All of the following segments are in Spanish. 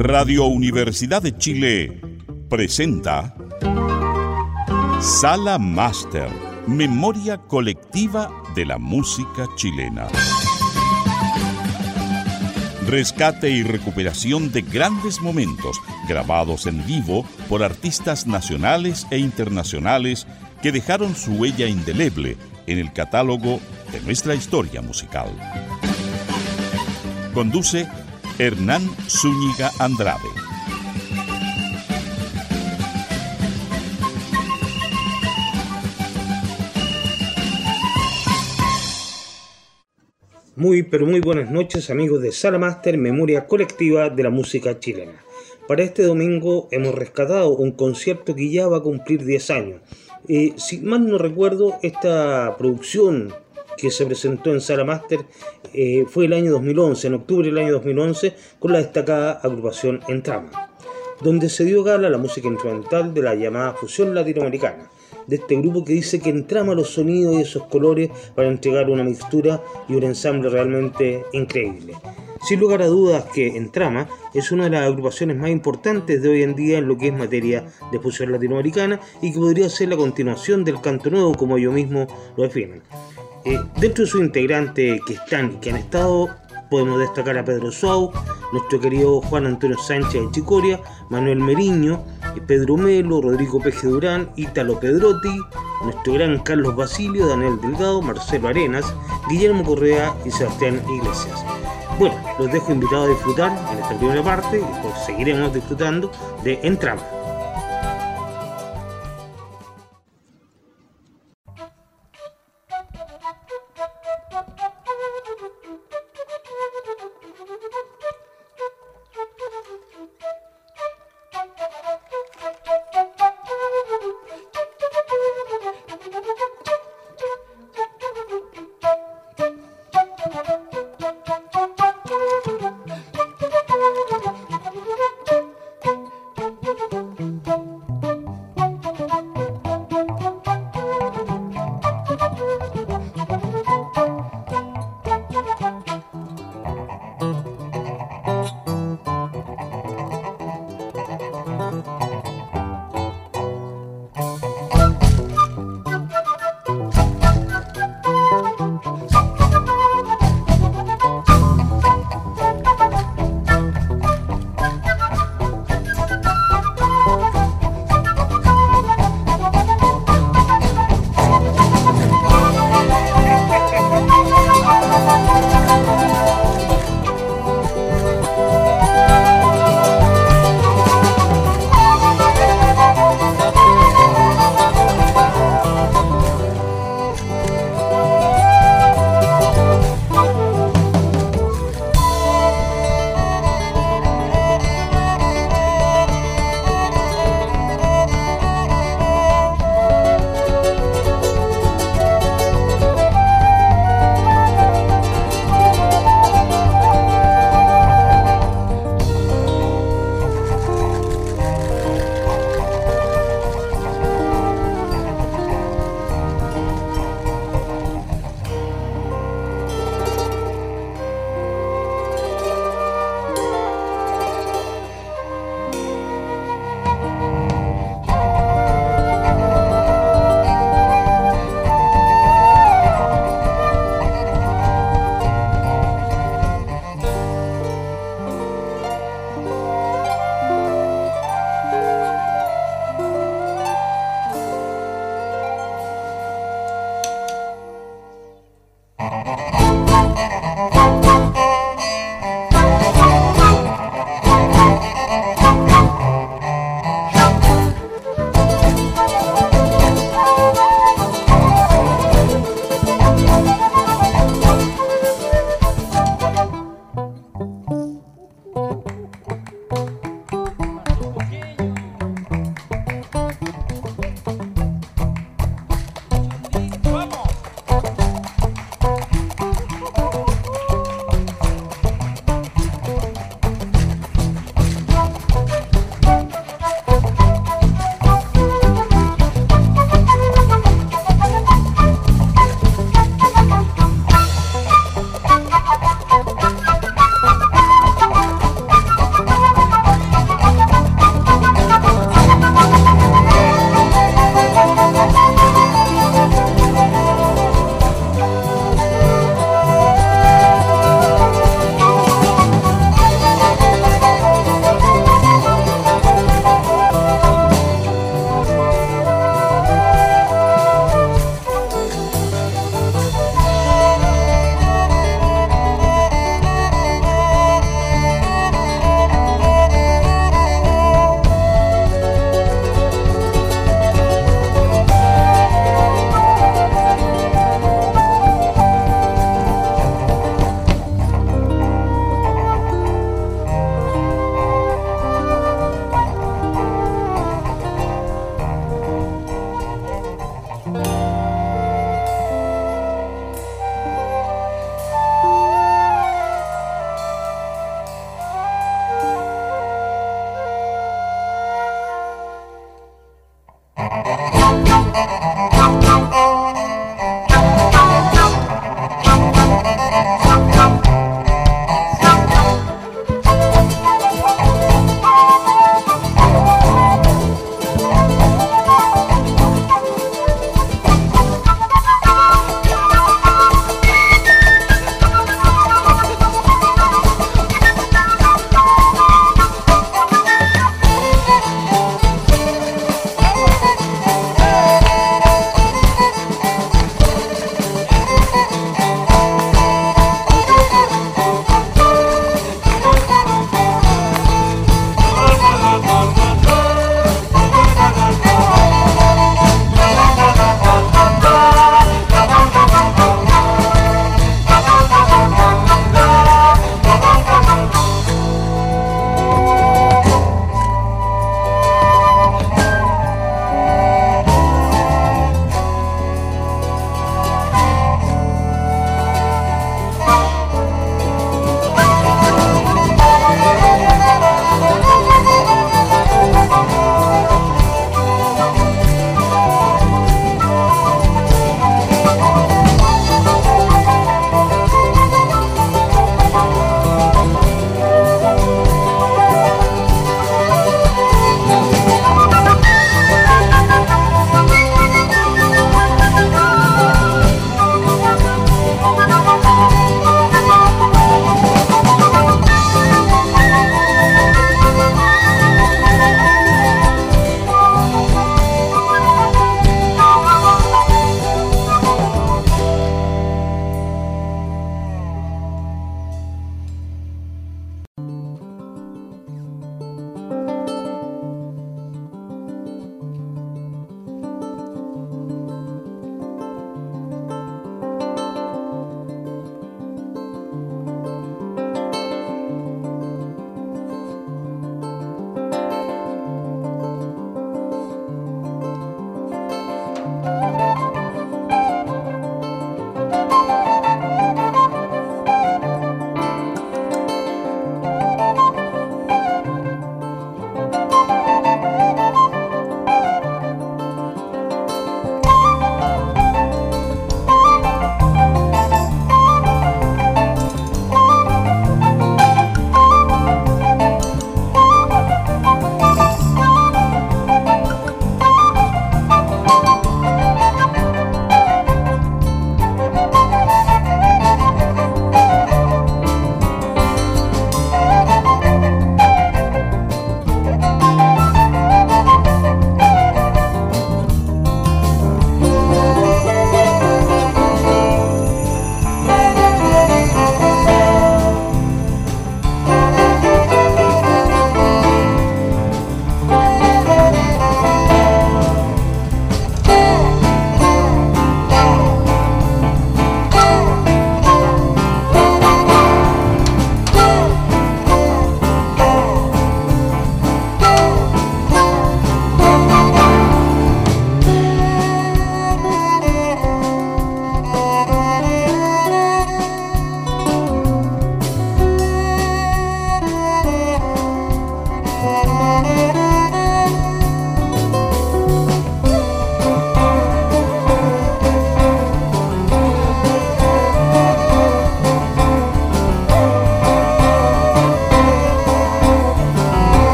Radio Universidad de Chile presenta Sala Máster, memoria colectiva de la música chilena. Rescate y recuperación de grandes momentos grabados en vivo por artistas nacionales e internacionales que dejaron su huella indeleble en el catálogo de nuestra historia musical. Conduce Hernán Zúñiga Andrade. Muy buenas noches, amigos de Sala Máster, memoria colectiva de la música chilena. Para este domingo hemos rescatado un concierto que ya va a cumplir 10 años. Si mal no recuerdo, esta producción que se presentó en Sala Máster fue el año 2011, en octubre del año 2011, con la destacada agrupación Entrama, donde se dio gala a la música instrumental de la llamada fusión latinoamericana, de este grupo que dice que entrama los sonidos y esos colores para entregar una mixtura y un ensamble realmente increíble. Sin lugar a dudas que Entrama es una de las agrupaciones más importantes de hoy en día en lo que es materia de fusión latinoamericana y que podría ser la continuación del canto nuevo, como ellos mismos lo definen. Dentro de sus integrantes que han estado, podemos destacar a Pedro Suau, nuestro querido Juan Antonio Sánchez de Chicoria, Manuel Meriño, Pedro Melo, Rodrigo Peje Durán, Ítalo Pedrotti, nuestro gran Carlos Basilio, Daniel Delgado, Marcelo Arenas, Guillermo Correa y Sebastián Iglesias. Bueno, los dejo invitados a disfrutar en esta primera parte y después seguiremos disfrutando de Entrama.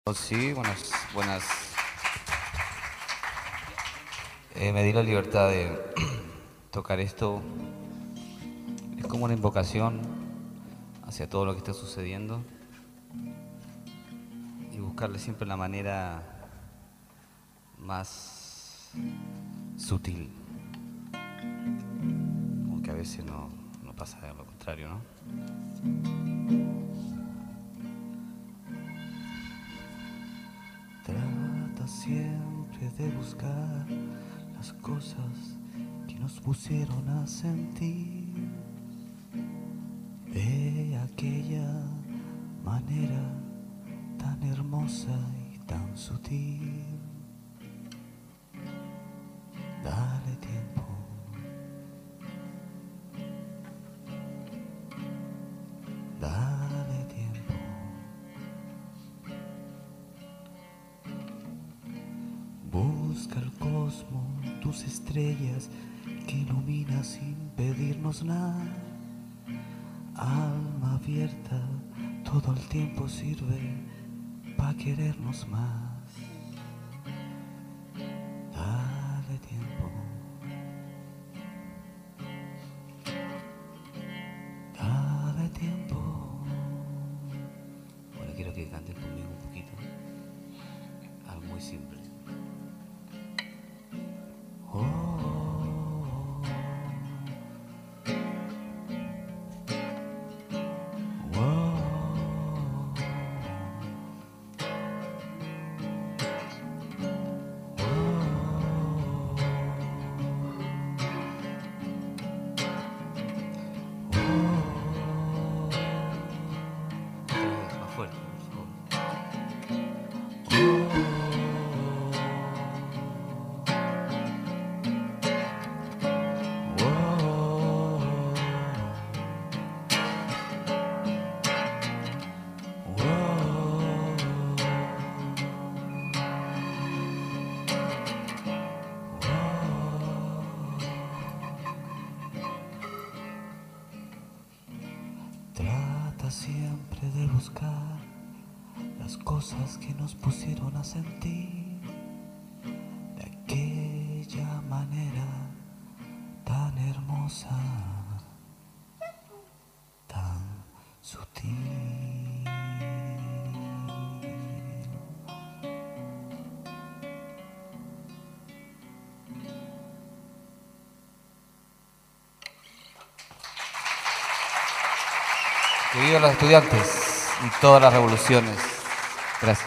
Sí, buenas. Me di la libertad de tocar esto. Es como una invocación hacia todo lo que está sucediendo y buscarle siempre la manera más sutil, aunque a veces no pasa de lo contrario, ¿no? Trata siempre de buscar las cosas que nos pusieron a sentir de aquella manera tan hermosa y tan sutil. Dale tiempo. Dale tiempo. Busca el cosmos, tus estrellas que ilumina sin pedirnos nada. Alma abierta, todo el tiempo sirve para querernos más. Dale tiempo. Dale tiempo. Ahora quiero que canten conmigo un poquito. Algo muy simple. Más fuerte, por favor. Trata siempre de buscar las cosas que nos pusieron a sentir de aquella manera tan hermosa, tan sutil. Que vivan los estudiantes y todas las revoluciones. Gracias.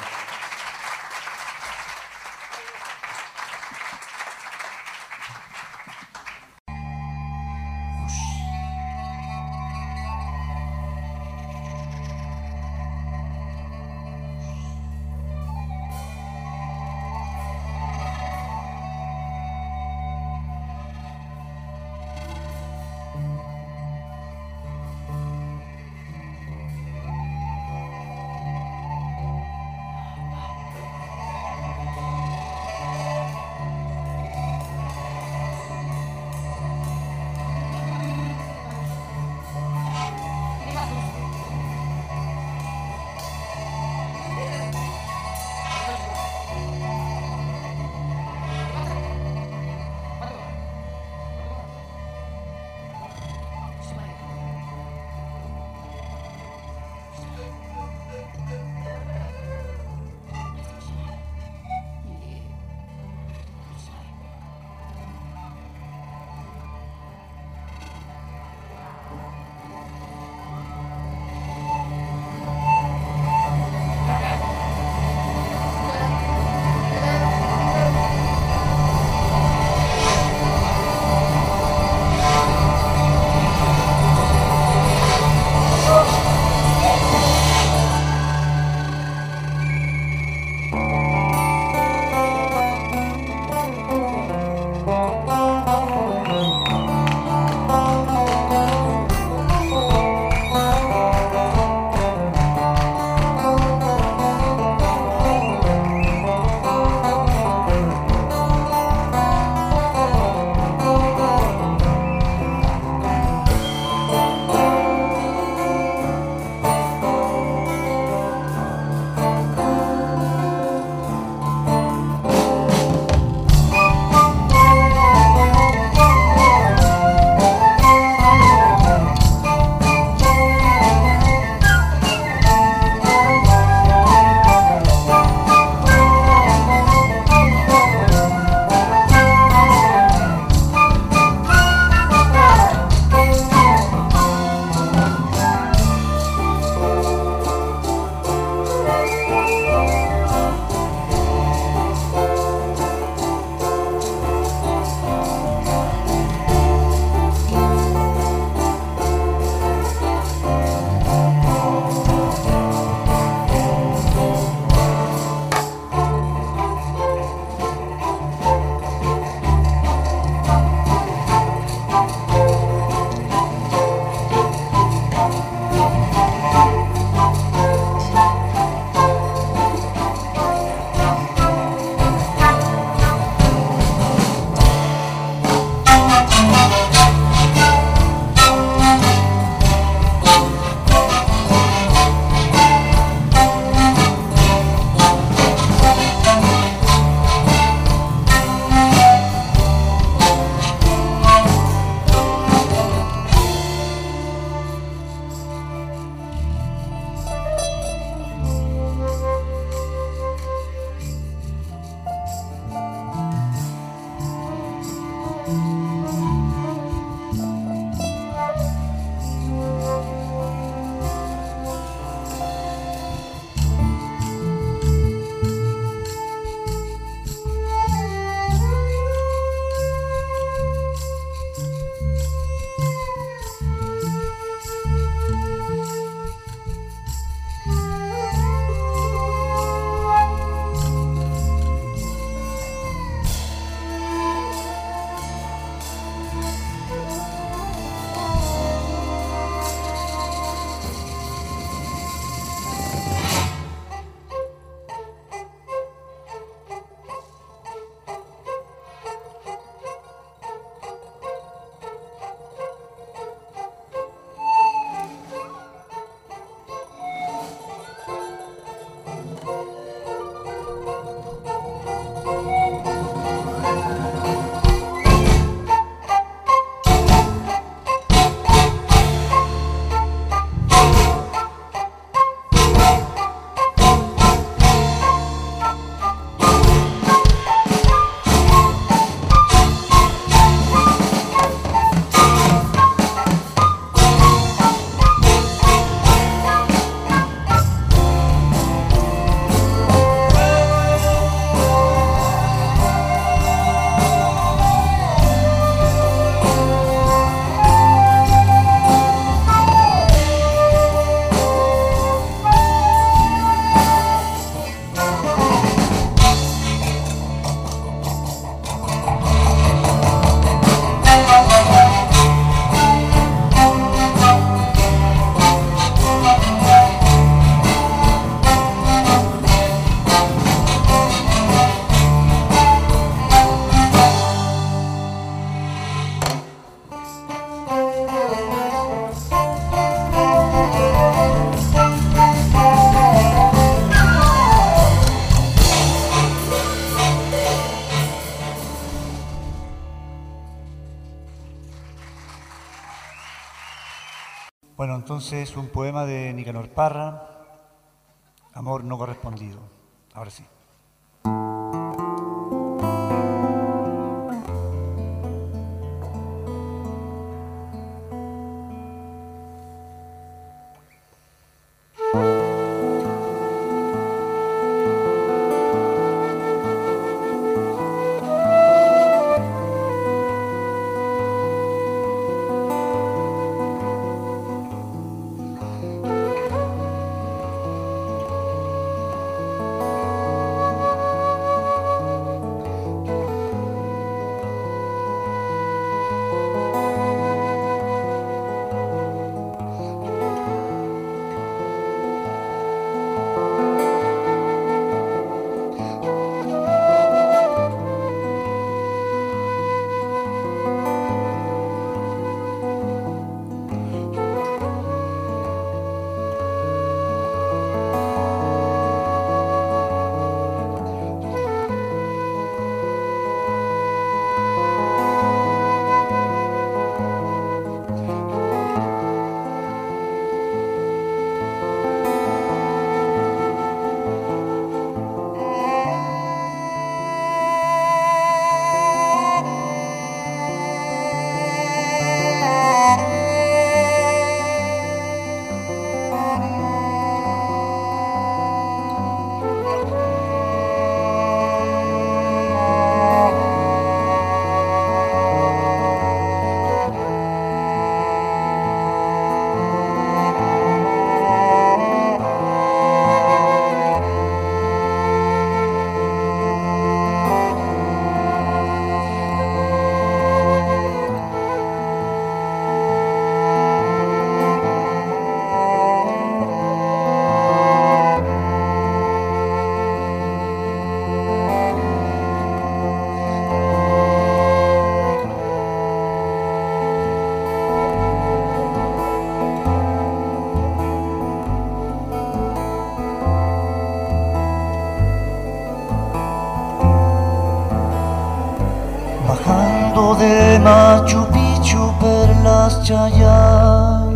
Bueno, entonces un poema de Nicanor Parra, Amor no correspondido. Ahora sí. De Machu Picchu per las Chayay,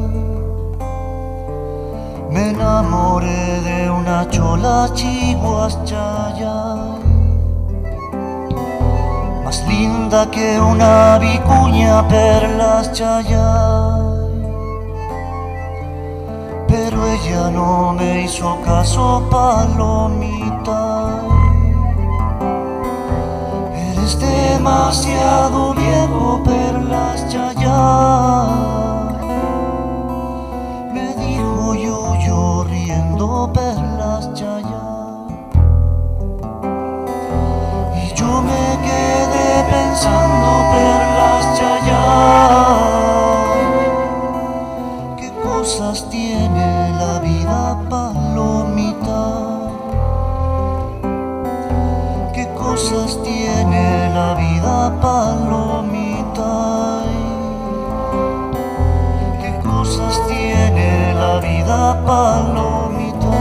me enamoré de una chola chiguas Chayay, más linda que una vicuña per las Chayay, pero ella no me hizo caso, palomita. Eres demasiado viejo per las Chayay, me dijo yo riendo per las Chayay, y yo me quedé pensando per las Chayay, qué cosas tiene la vida, palomita. ¿Qué cosas tiene la vida, palomita? ¿Qué cosas tiene la vida, palomita?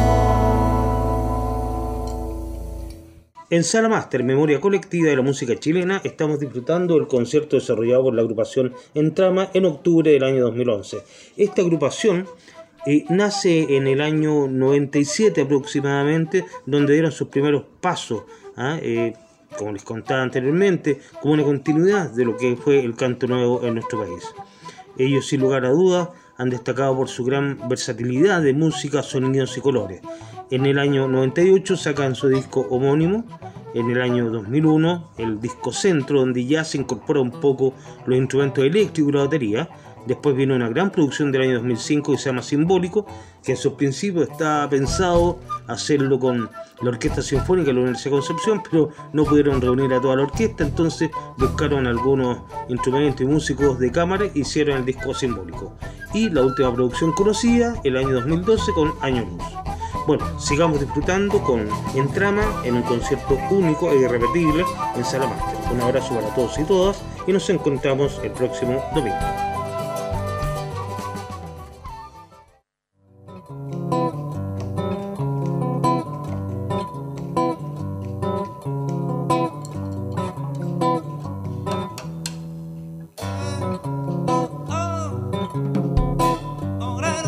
En Sala Máster, Memoria Colectiva de la Música Chilena, estamos disfrutando del concierto desarrollado por la agrupación Entrama en octubre del año 2011. Esta agrupación nace en el año 97 aproximadamente, donde dieron sus primeros pasos, como les contaba anteriormente, como una continuidad de lo que fue el canto nuevo en nuestro país. Ellos, sin lugar a dudas, han destacado por su gran versatilidad de música, sonidos y colores. En el año 98 sacan su disco homónimo, en el año 2001 el disco Centro, donde ya se incorpora un poco los instrumentos eléctricos y la batería. Después vino una gran producción del año 2005 que se llama Simbólico, que en sus principios estaba pensado hacerlo con la Orquesta Sinfónica de la Universidad de Concepción, pero no pudieron reunir a toda la orquesta, entonces buscaron algunos instrumentos y músicos de cámara e hicieron el disco Simbólico. Y la última producción conocida, el año 2012, con Año Luz. Bueno, sigamos disfrutando con Entrama en un concierto único e irrepetible en Sala Máster. Un abrazo para todos y todas y nos encontramos el próximo domingo. Ahora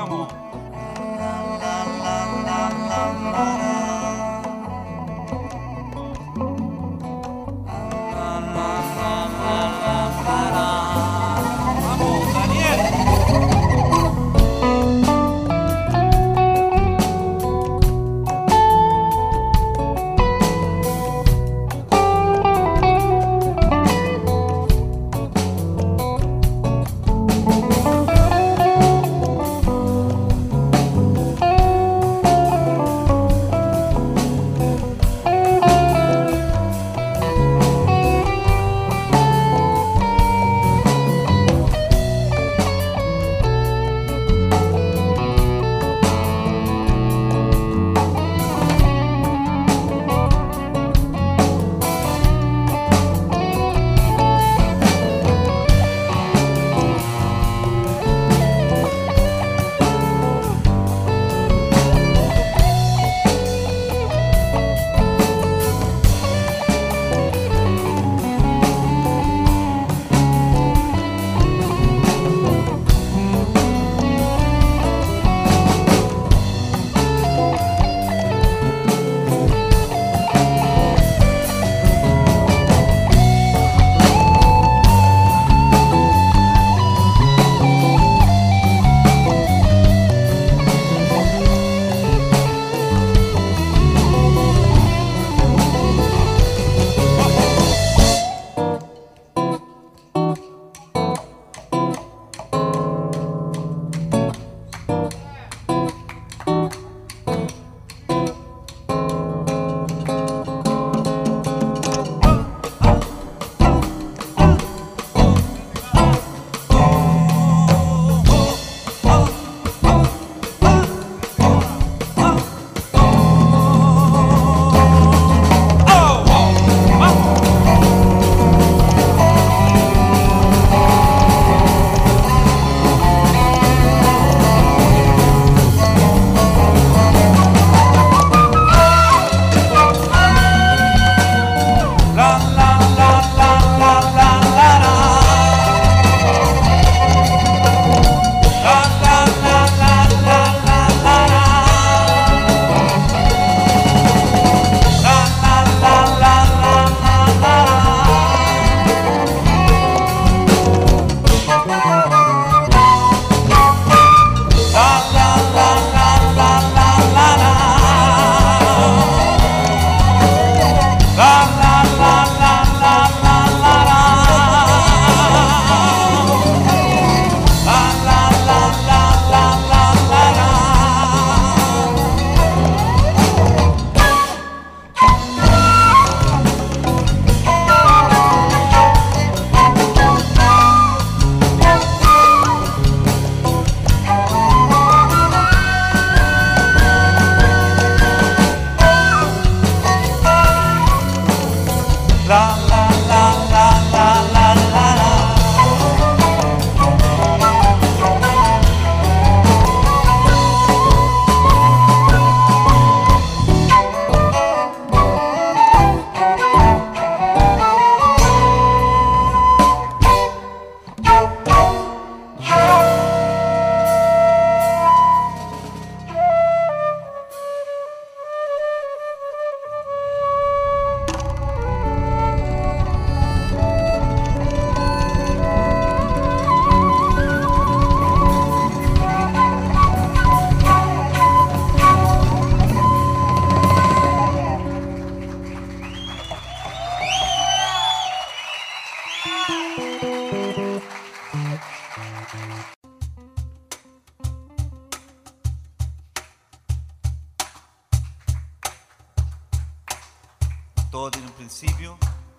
Todo tiene un principio,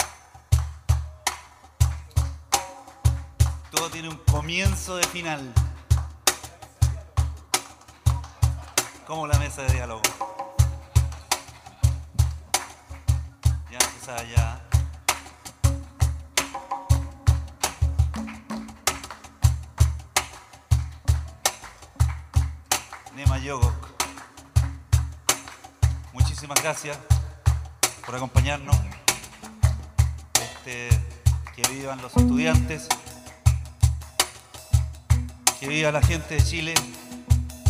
todo tiene un comienzo de final. Como la mesa de diálogo. Ya empezaba ya. Nema Yogok. Muchísimas gracias por acompañarnos. Que vivan los estudiantes, que viva la gente de Chile,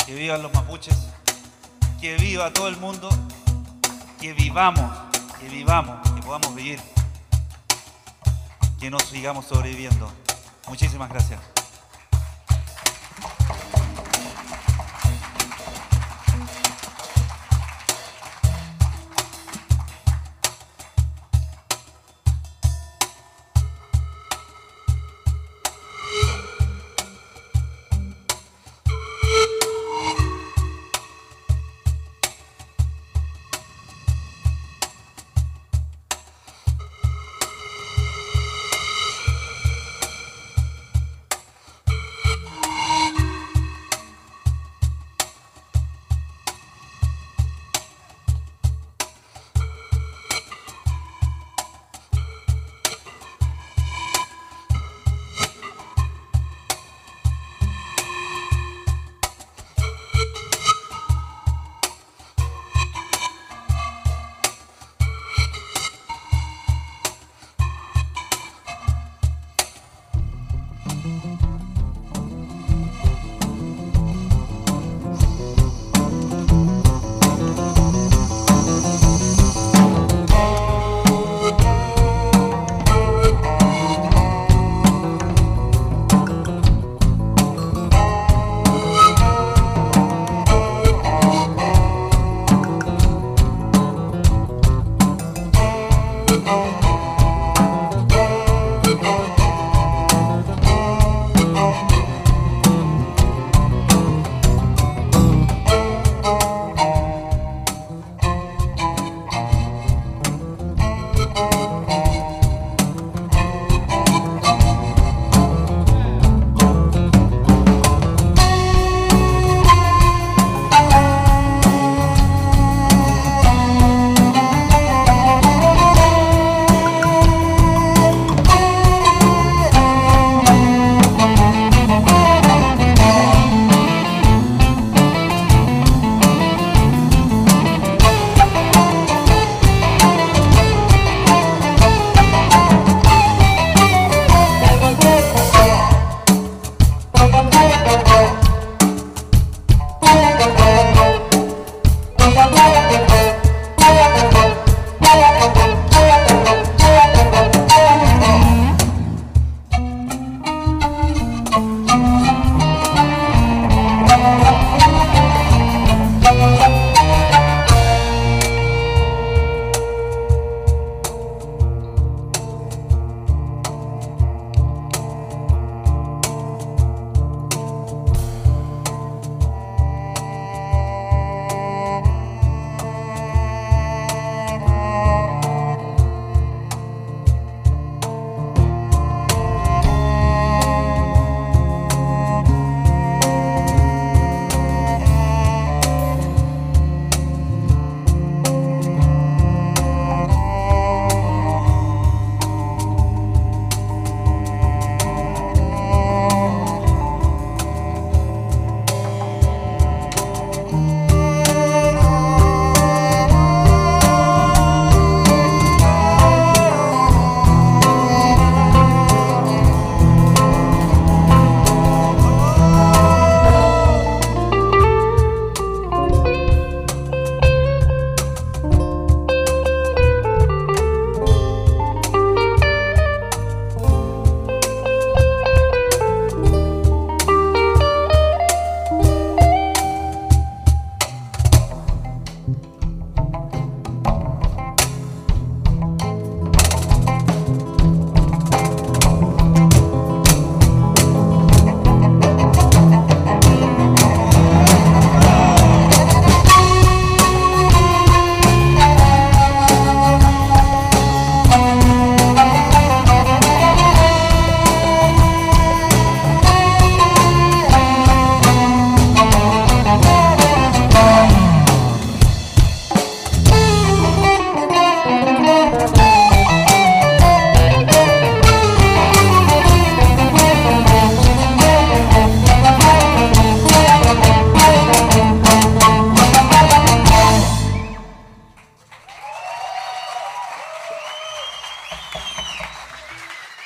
que vivan los mapuches, que viva todo el mundo, que vivamos, que podamos vivir, que nos sigamos sobreviviendo. Muchísimas gracias.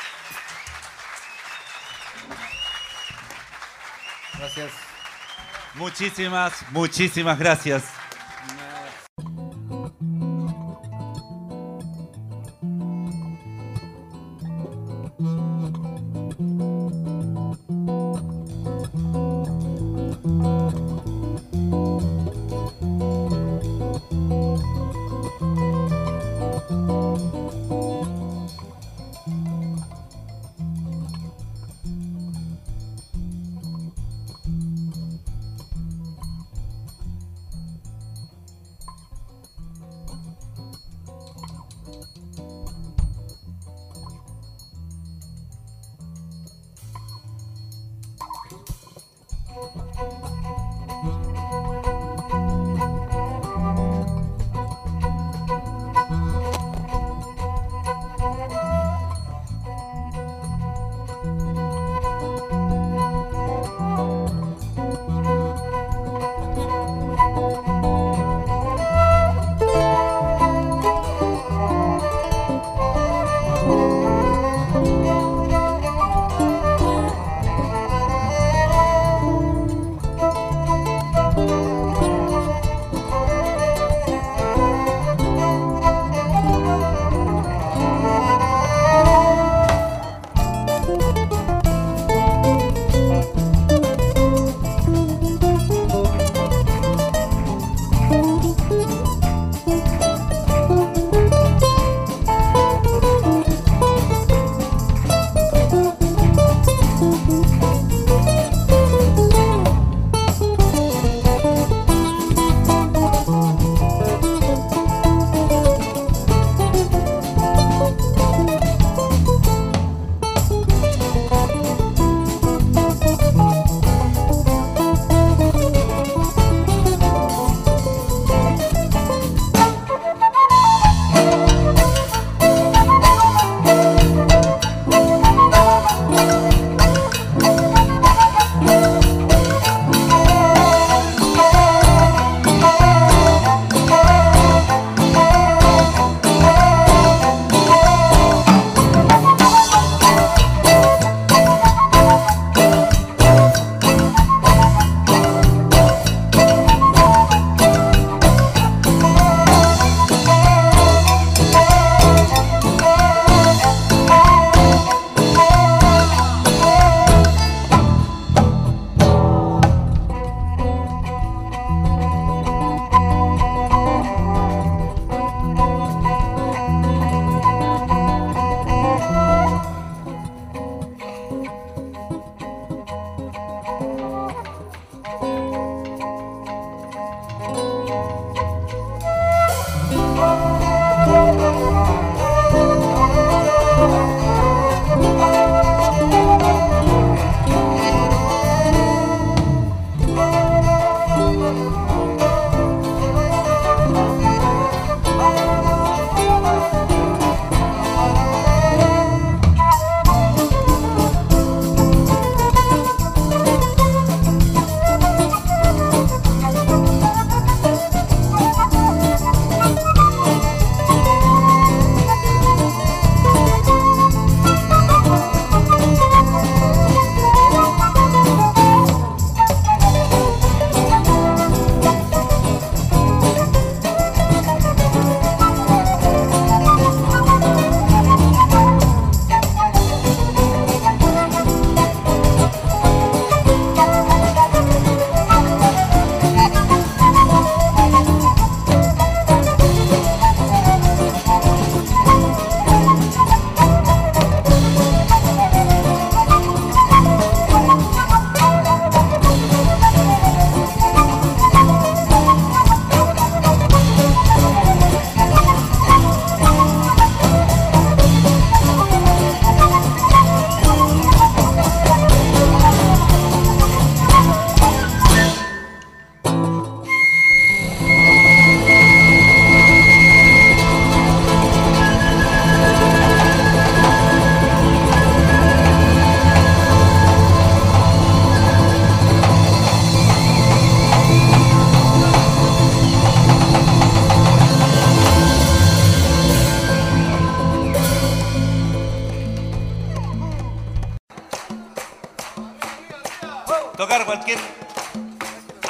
Gracias. Muchísimas gracias.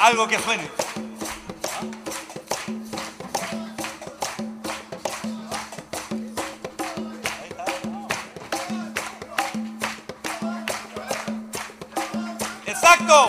Algo que suene. ¡Exacto!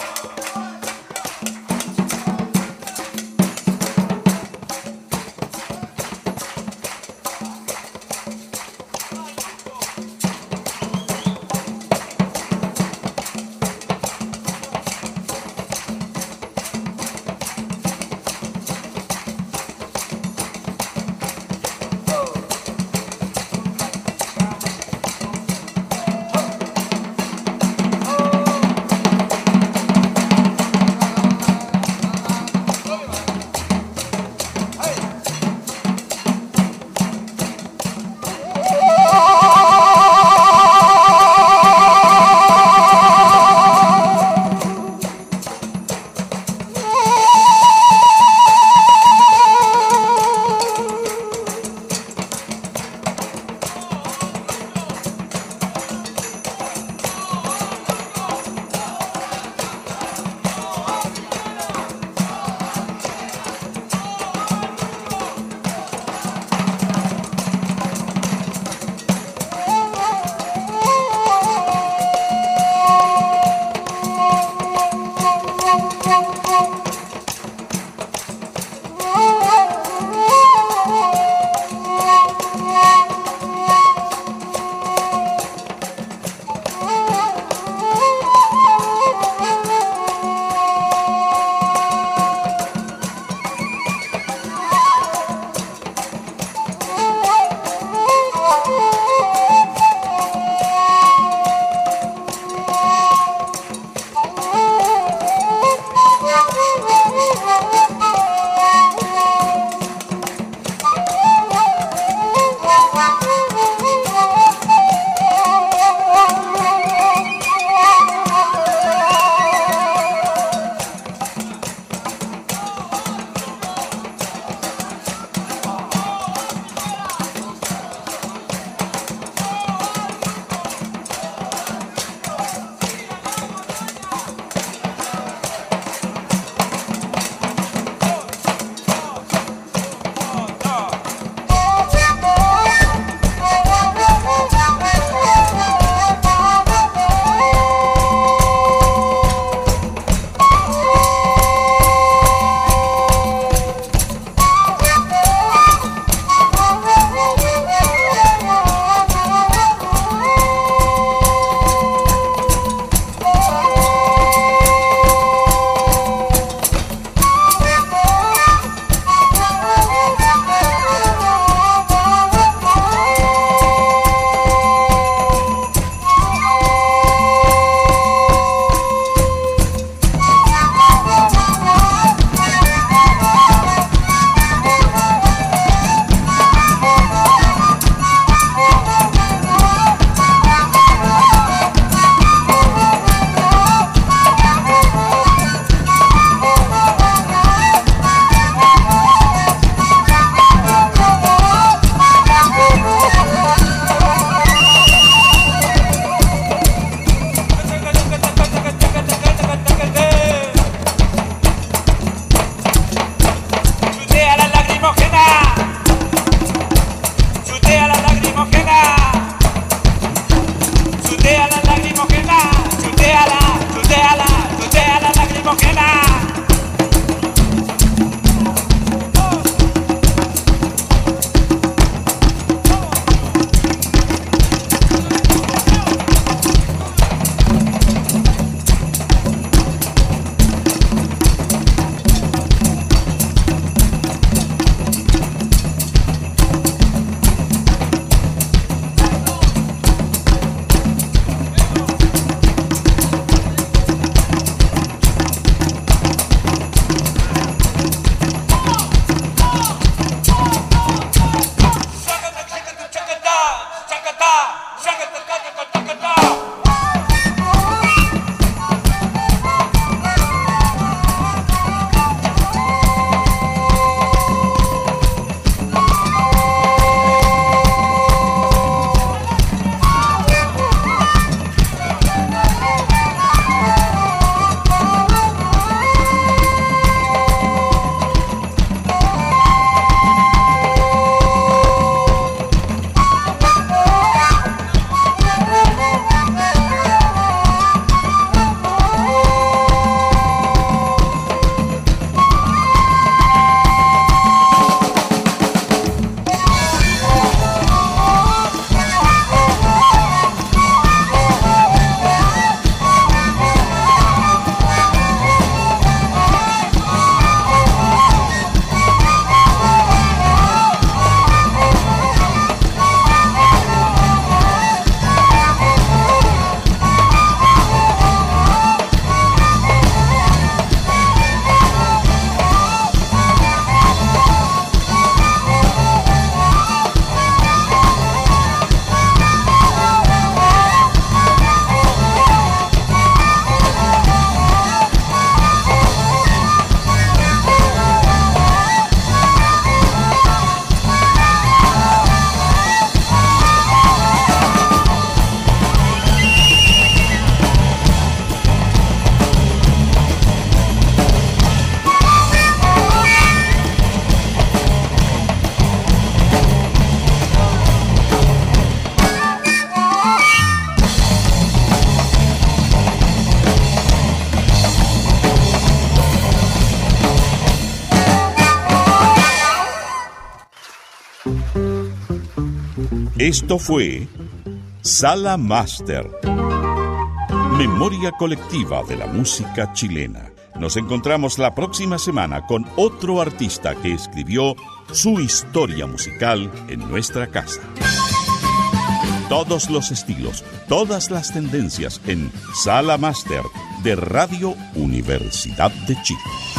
Esto fue Sala Máster, memoria colectiva de la música chilena. Nos encontramos la próxima semana con otro artista que escribió su historia musical en nuestra casa. Todos los estilos, todas las tendencias en Sala Máster de Radio Universidad de Chile.